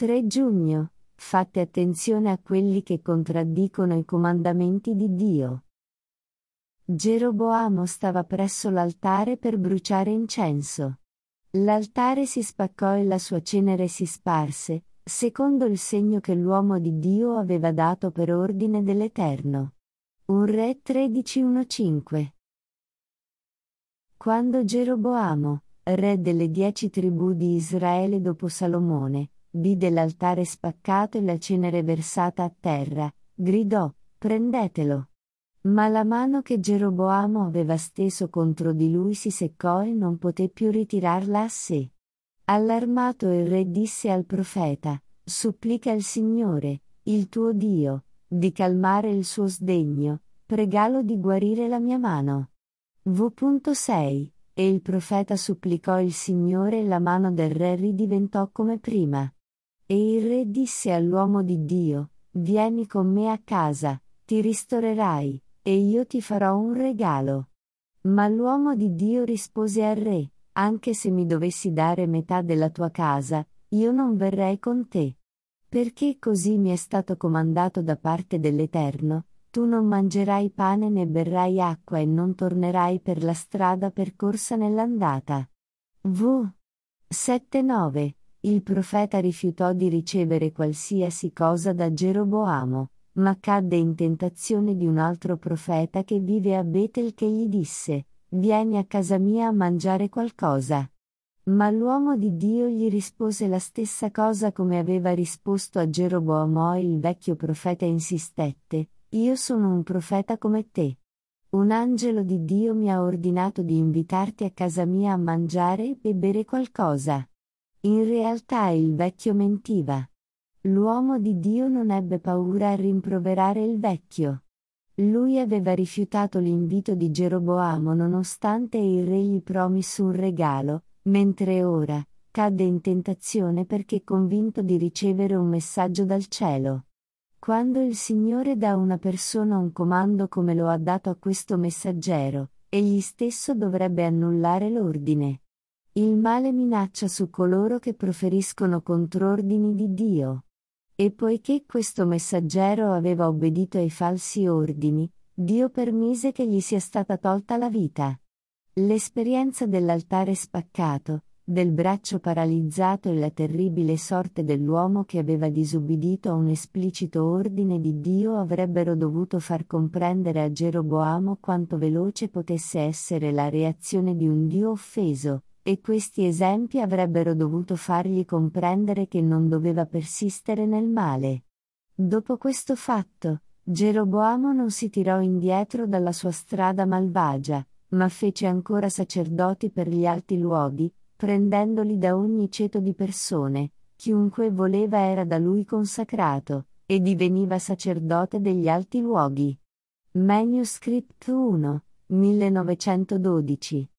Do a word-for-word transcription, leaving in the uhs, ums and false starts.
tre giugno. Fate attenzione a quelli che contraddicono i comandamenti di Dio. Geroboamo stava presso l'altare per bruciare incenso. L'altare si spaccò e la sua cenere si sparse, secondo il segno che l'uomo di Dio aveva dato per ordine dell'Eterno. un Re tredici uno cinque. Quando Geroboamo, re delle dieci tribù di Israele dopo Salomone, vide l'altare spaccato e la cenere versata a terra, gridò: prendetelo! Ma la mano che Geroboamo aveva steso contro di lui si seccò e non poté più ritirarla a sé. Allarmato il re disse al profeta: supplica il Signore, il tuo Dio, di calmare il suo sdegno, pregalo di guarire la mia mano. V sei. E il profeta supplicò il Signore e la mano del re ridiventò come prima. E il re disse all'uomo di Dio: vieni con me a casa, ti ristorerai, e io ti farò un regalo. Ma l'uomo di Dio rispose al re: anche se mi dovessi dare metà della tua casa, io non verrei con te. Perché così mi è stato comandato da parte dell'Eterno: tu non mangerai pane né berrai acqua e non tornerai per la strada percorsa nell'andata. V sette nove. Il profeta rifiutò di ricevere qualsiasi cosa da Geroboamo, ma cadde in tentazione di un altro profeta che vive a Betel che gli disse: vieni a casa mia a mangiare qualcosa. Ma l'uomo di Dio gli rispose la stessa cosa come aveva risposto a Geroboamo, e il vecchio profeta insistette: io sono un profeta come te. Un angelo di Dio mi ha ordinato di invitarti a casa mia a mangiare e bere qualcosa. In realtà il vecchio mentiva. L'uomo di Dio non ebbe paura a rimproverare il vecchio. Lui aveva rifiutato l'invito di Geroboamo nonostante il re gli promise un regalo, mentre ora cadde in tentazione perché convinto di ricevere un messaggio dal cielo. Quando il Signore dà a una persona un comando come lo ha dato a questo messaggero, egli stesso dovrebbe annullare l'ordine. Il male minaccia su coloro che proferiscono contrordini di Dio. E poiché questo messaggero aveva obbedito ai falsi ordini, Dio permise che gli sia stata tolta la vita. L'esperienza dell'altare spaccato, del braccio paralizzato e la terribile sorte dell'uomo che aveva disubbidito a un esplicito ordine di Dio avrebbero dovuto far comprendere a Geroboamo quanto veloce potesse essere la reazione di un Dio offeso, e questi esempi avrebbero dovuto fargli comprendere che non doveva persistere nel male. Dopo questo fatto, Geroboamo non si tirò indietro dalla sua strada malvagia, ma fece ancora sacerdoti per gli alti luoghi, prendendoli da ogni ceto di persone, chiunque voleva era da lui consacrato, e diveniva sacerdote degli alti luoghi. Manuscript uno, millenovecentododici.